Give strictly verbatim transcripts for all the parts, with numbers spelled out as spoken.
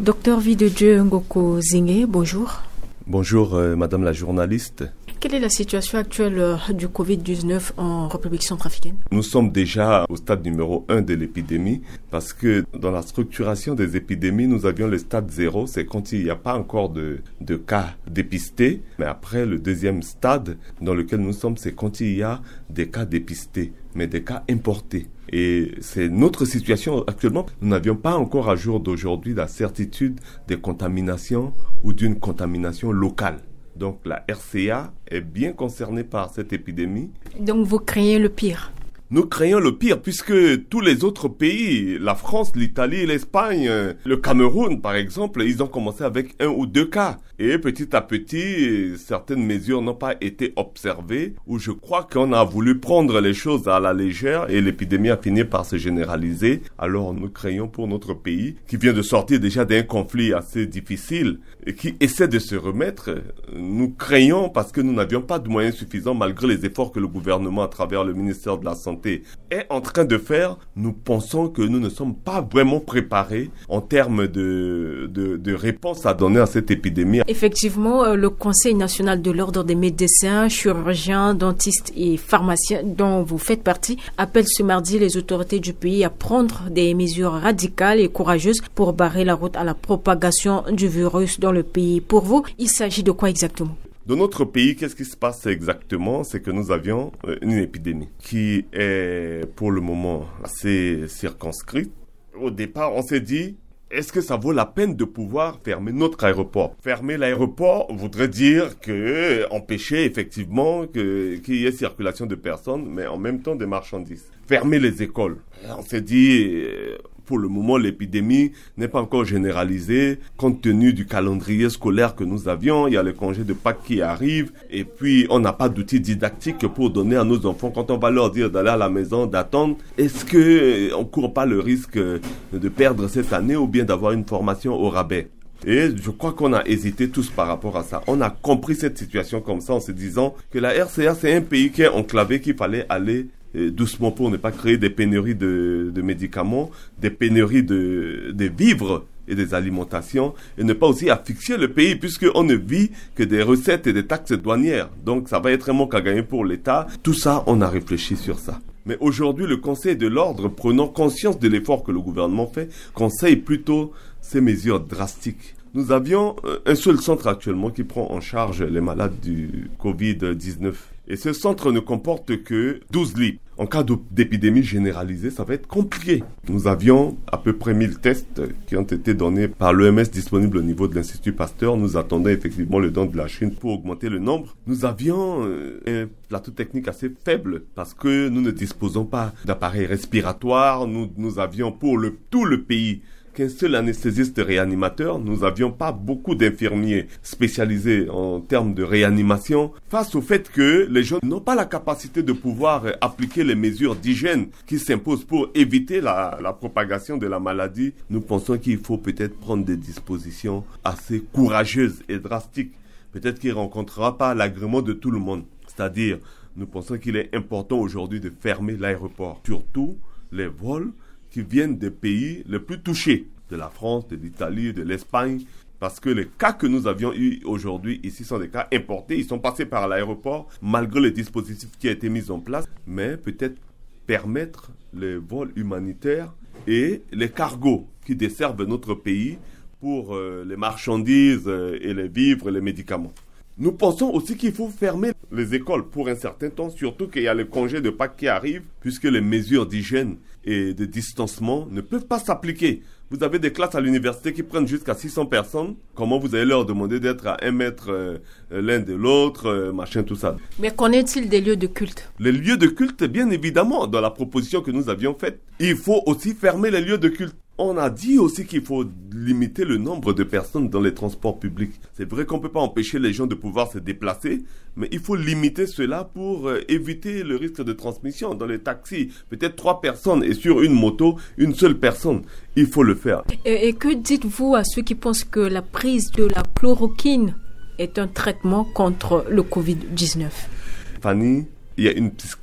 Docteur Videdieu Ngoko Zingé, bonjour. Bonjour euh, Madame la journaliste. Quelle est la situation actuelle euh, du covid dix-neuf en République centrafricaine? Nous sommes déjà au stade numéro un de l'épidémie parce que dans la structuration des épidémies, nous avions le stade zéro, c'est quand il n'y a pas encore de, de cas dépistés. Mais après, le deuxième stade dans lequel nous sommes, c'est quand il y a des cas dépistés, mais des cas importés. Et c'est notre situation actuellement. Nous n'avions pas encore à jour d'aujourd'hui la certitude des contaminations ou d'une contamination locale. Donc la R C A est bien concernée par cette épidémie. Donc vous craignez le pire? Nous craignons le pire puisque tous les autres pays, la France, l'Italie, l'Espagne, le Cameroun par exemple, ils ont commencé avec un ou deux cas. Et petit à petit, certaines mesures n'ont pas été observées ou je crois qu'on a voulu prendre les choses à la légère et l'épidémie a fini par se généraliser. Alors nous craignons pour notre pays qui vient de sortir déjà d'un conflit assez difficile et qui essaie de se remettre. Nous craignons parce que nous n'avions pas de moyens suffisants malgré les efforts que le gouvernement à travers le ministère de la Santé est en train de faire. Nous pensons que nous ne sommes pas vraiment préparés en termes de, de, de réponse à donner à cette épidémie. Effectivement, le Conseil national de l'ordre des médecins, chirurgiens, dentistes et pharmaciens dont vous faites partie appelle ce mardi les autorités du pays à prendre des mesures radicales et courageuses pour barrer la route à la propagation du virus dans le pays. Pour vous, il s'agit de quoi exactement? Dans notre pays, qu'est-ce qui se passe exactement? C'est que nous avions une épidémie qui est pour le moment assez circonscrite. Au départ, on s'est dit, est-ce que ça vaut la peine de pouvoir fermer notre aéroport? Fermer l'aéroport voudrait dire que empêcher effectivement que, qu'il y ait circulation de personnes, mais en même temps des marchandises. Fermer les écoles. On s'est dit, pour le moment, l'épidémie n'est pas encore généralisée. Compte tenu du calendrier scolaire que nous avions, il y a le congé de Pâques qui arrive. Et puis, on n'a pas d'outils didactiques pour donner à nos enfants, quand on va leur dire d'aller à la maison, d'attendre. Est-ce qu'on ne court pas le risque de perdre cette année ou bien d'avoir une formation au rabais? Et je crois qu'on a hésité tous par rapport à ça. On a compris cette situation comme ça en se disant que la R C A, c'est un pays qui est enclavé, qu'il fallait aller doucement pour ne pas créer des pénuries de, de médicaments, des pénuries de, de vivres et des alimentations, et ne pas aussi asphyxier le pays puisqu'on ne vit que des recettes et des taxes douanières. Donc ça va être un manque à gagner pour l'État. Tout ça, on a réfléchi sur ça. Mais aujourd'hui, le Conseil de l'ordre, prenant conscience de l'effort que le gouvernement fait, conseille plutôt ces mesures drastiques. Nous avions un seul centre actuellement qui prend en charge les malades du covid dix-neuf. Et ce centre ne comporte que douze lits. En cas d'épidémie généralisée, ça va être compliqué. Nous avions à peu près mille tests qui ont été donnés par l'O M S disponibles au niveau de l'Institut Pasteur. Nous attendons effectivement le don de la Chine pour augmenter le nombre. Nous avions un plateau technique assez faible parce que nous ne disposons pas d'appareils respiratoires. Nous, nous avions pour le, tout le pays qu'un seul anesthésiste réanimateur. Nous n'avions pas beaucoup d'infirmiers spécialisés en termes de réanimation. Face au fait que les gens n'ont pas la capacité de pouvoir appliquer les mesures d'hygiène qui s'imposent pour éviter la, la propagation de la maladie, nous pensons qu'il faut peut-être prendre des dispositions assez courageuses et drastiques. Peut-être qu'il ne rencontrera pas l'agrément de tout le monde. C'est-à-dire, nous pensons qu'il est important aujourd'hui de fermer l'aéroport. Surtout les vols qui viennent des pays les plus touchés, de la France, de l'Italie, de l'Espagne, parce que les cas que nous avions eus aujourd'hui ici sont des cas importés, ils sont passés par l'aéroport malgré les dispositifs qui ont été mis en place, mais peut-être permettre les vols humanitaires et les cargos qui desservent notre pays pour euh, les marchandises euh, et les vivres et les médicaments. Nous pensons aussi qu'il faut fermer les écoles pour un certain temps, surtout qu'il y a le congé de Pâques qui arrive, puisque les mesures d'hygiène et de distancement ne peuvent pas s'appliquer. Vous avez des classes à l'université qui prennent jusqu'à six cents personnes. Comment vous allez leur demander d'être à un mètre euh, l'un de l'autre, euh, machin, tout ça. Mais qu'en est-il des lieux de culte? Les lieux de culte, bien évidemment, dans la proposition que nous avions faite, il faut aussi fermer les lieux de culte. On a dit aussi qu'il faut limiter le nombre de personnes dans les transports publics. C'est vrai qu'on ne peut pas empêcher les gens de pouvoir se déplacer, mais il faut limiter cela pour euh, éviter le risque de transmission. Dans les taxis, peut-être trois personnes et sur une moto, une seule personne. Il faut le faire. Et, et que dites-vous à ceux qui pensent que la prise de la chloroquine est un traitement contre le covid dix-neuf? Fanny, il y a une psychose.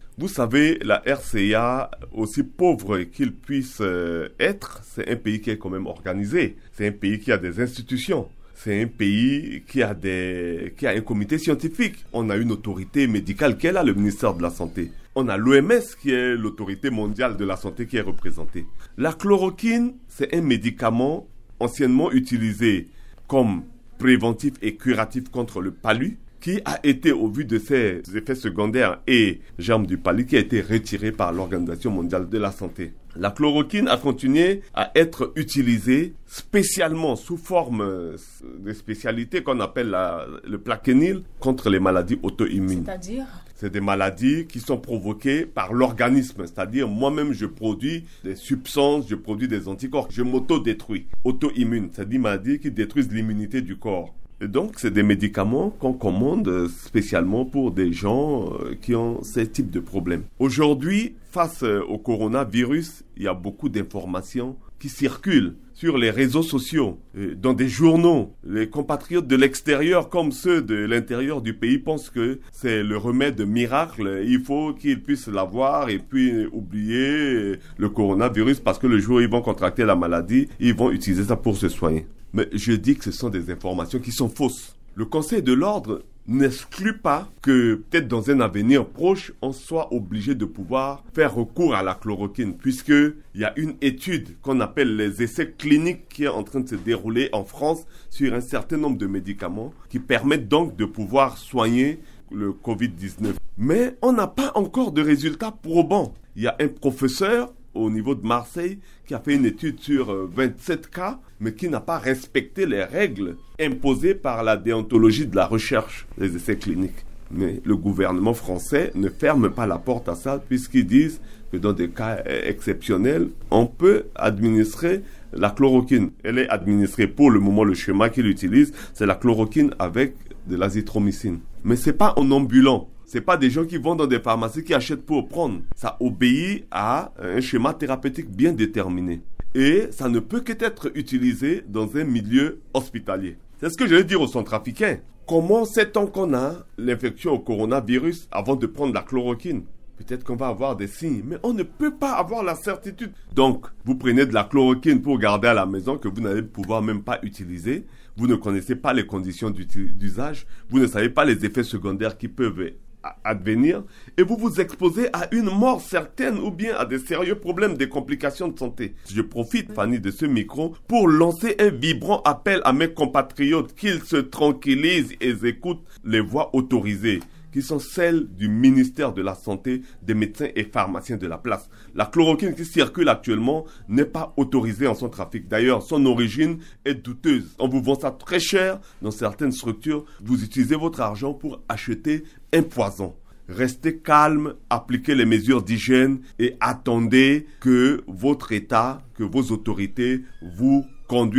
Vous savez, la R C A, aussi pauvre qu'il puisse euh, être, c'est un pays qui est quand même organisé. C'est un pays qui a des institutions. C'est un pays qui a, des, qui a un comité scientifique. On a une autorité médicale qui est là, le ministère de la Santé. On a l'O M S qui est l'autorité mondiale de la santé qui est représentée. La chloroquine, c'est un médicament anciennement utilisé comme préventif et curatif contre le palu, qui a été, au vu de ses effets secondaires et germes du palu, qui a été retiré par l'Organisation mondiale de la santé. La chloroquine a continué à être utilisée spécialement sous forme de spécialité qu'on appelle la, le plaquenil contre les maladies auto-immunes. C'est-à-dire ? C'est des maladies qui sont provoquées par l'organisme. C'est-à-dire, moi-même, je produis des substances, je produis des anticorps, je m'auto-détruis. Auto-immune, c'est des maladies qui détruisent l'immunité du corps. Et donc, c'est des médicaments qu'on commande spécialement pour des gens qui ont ces types de problèmes. Aujourd'hui, face au coronavirus, il y a beaucoup d'informations qui circulent sur les réseaux sociaux, dans des journaux. Les compatriotes de l'extérieur comme ceux de l'intérieur du pays pensent que c'est le remède miracle. Il faut qu'ils puissent l'avoir et puis oublier le coronavirus parce que le jour où ils vont contracter la maladie, ils vont utiliser ça pour se soigner. Mais je dis que ce sont des informations qui sont fausses. Le Conseil de l'ordre n'exclut pas que peut-être dans un avenir proche, on soit obligé de pouvoir faire recours à la chloroquine, puisqu'il y a une étude qu'on appelle les essais cliniques qui est en train de se dérouler en France sur un certain nombre de médicaments qui permettent donc de pouvoir soigner le covid dix-neuf. Mais on n'a pas encore de résultats probants. Il y a un professeur au niveau de Marseille qui a fait une étude sur vingt-sept cas, mais qui n'a pas respecté les règles imposées par la déontologie de la recherche des essais cliniques. Mais le gouvernement français ne ferme pas la porte à ça, puisqu'ils disent que dans des cas exceptionnels, on peut administrer la chloroquine. Elle est administrée pour le moment, le schéma qu'il utilise, c'est la chloroquine avec de l'azithromycine. Mais c'est pas en ambulant. C'est pas des gens qui vont dans des pharmacies qui achètent pour prendre. Ça obéit à un schéma thérapeutique bien déterminé. Et ça ne peut qu'être utilisé dans un milieu hospitalier. C'est ce que je vais dire aux centrafricains. Comment sait-on qu'on a l'infection au coronavirus avant de prendre la chloroquine ? Peut-être qu'on va avoir des signes, mais on ne peut pas avoir la certitude. Donc, vous prenez de la chloroquine pour garder à la maison que vous n'allez pouvoir même pas utiliser. Vous ne connaissez pas les conditions d'usage. Vous ne savez pas les effets secondaires qui peuvent advenir. Et vous vous exposez à une mort certaine ou bien à des sérieux problèmes, des complications de santé. Je profite, Fanny, de ce micro pour lancer un vibrant appel à mes compatriotes qu'ils se tranquillisent et écoutent les voix autorisées, qui sont celles du ministère de la Santé, des médecins et pharmaciens de la place. La chloroquine qui circule actuellement n'est pas autorisée en son trafic. D'ailleurs, son origine est douteuse. On vous vend ça très cher dans certaines structures. Vous utilisez votre argent pour acheter un poison. Restez calme, appliquez les mesures d'hygiène et attendez que votre État, que vos autorités vous conduisent